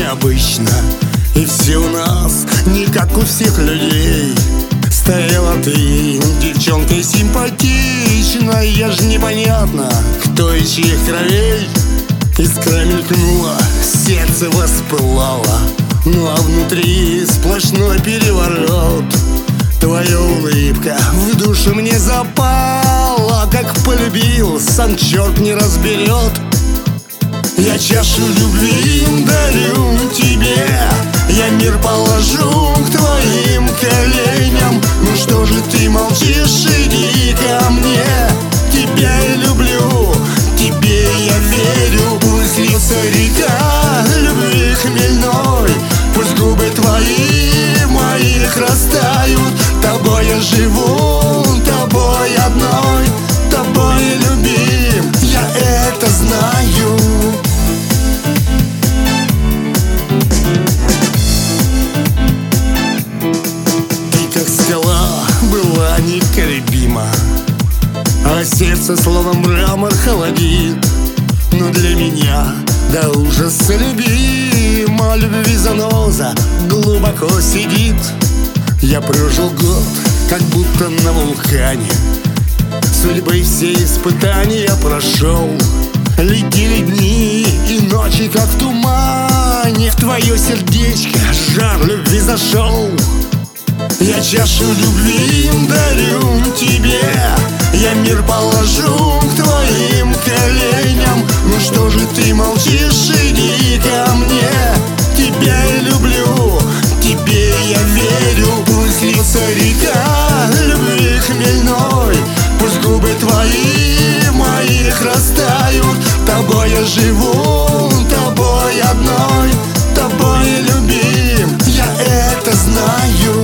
необычно, и все у нас не как у всех людей. Стояла ты, девчонкой симпатичной, я ж непонятно, кто из чьих кровей. Искра мелькнула, сердце воспылало, ну а внутри сплошной переворот. Твоя улыбка в душу мне запала, как полюбил, сам черт не разберет. Я чашу любви дарю тебе, я мир положу к твоим коленям. Ну что же ты молчишь, иди ко мне. Тебя я люблю, тебе я верю. Пусть льется река любви хмельной, пусть губы твои моих растают. Тобой я живу, тобой одной, тобой любим, я это знаю. Ты как скала была неколебима, а сердце словно мрамор холодит. Но для меня до ужаса любима, любви заноза глубоко сидит. Я прожил год, как будто на вулкане, судьбой все испытания прошел. Летели дни и ночи, как в тумане, в твое сердечко жар любви зашел. Я чашу любви дарю тебе, я мир положу к твоим коленям. Ну что же ты молчишь, иди ко мне. Тебя я люблю, тебе я верю. Пусть льется река любви хмельной, пусть губы твои моих растают. Тобой я живу, тобой одной, тобой любим, я это знаю.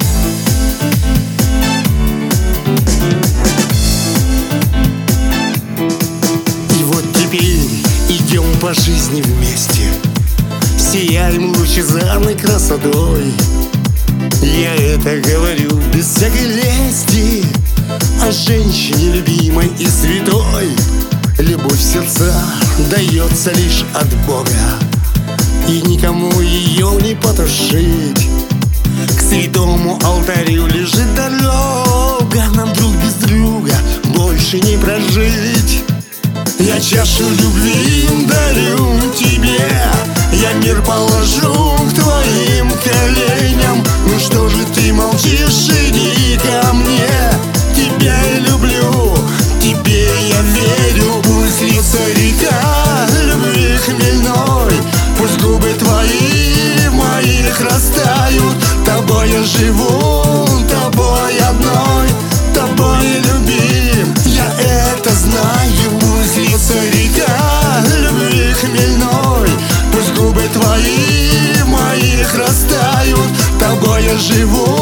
И вот теперь идем по жизни вместе, сияем лучезарной красотой. Я это говорю без всякой лести, о женщине любимой и святой. Любовь в сердца дается лишь от Бога, и никому ее не потушить. К святому алтарю лежит дорога, нам друг без друга больше не прожить. Я чашу любви дарю тебе, я мир положу к твоим коленям. Ну что же ты молчишь, иди ко мне. Тебя я люблю, тебе я верю. Пусть льется река любви хмельной, пусть губы твои моих растают. Тобой я живу, тобой одной, тобой любим, я это знаю. Пусть льется река любви хмельной, пусть губы твои моих растают. Тобой я живу,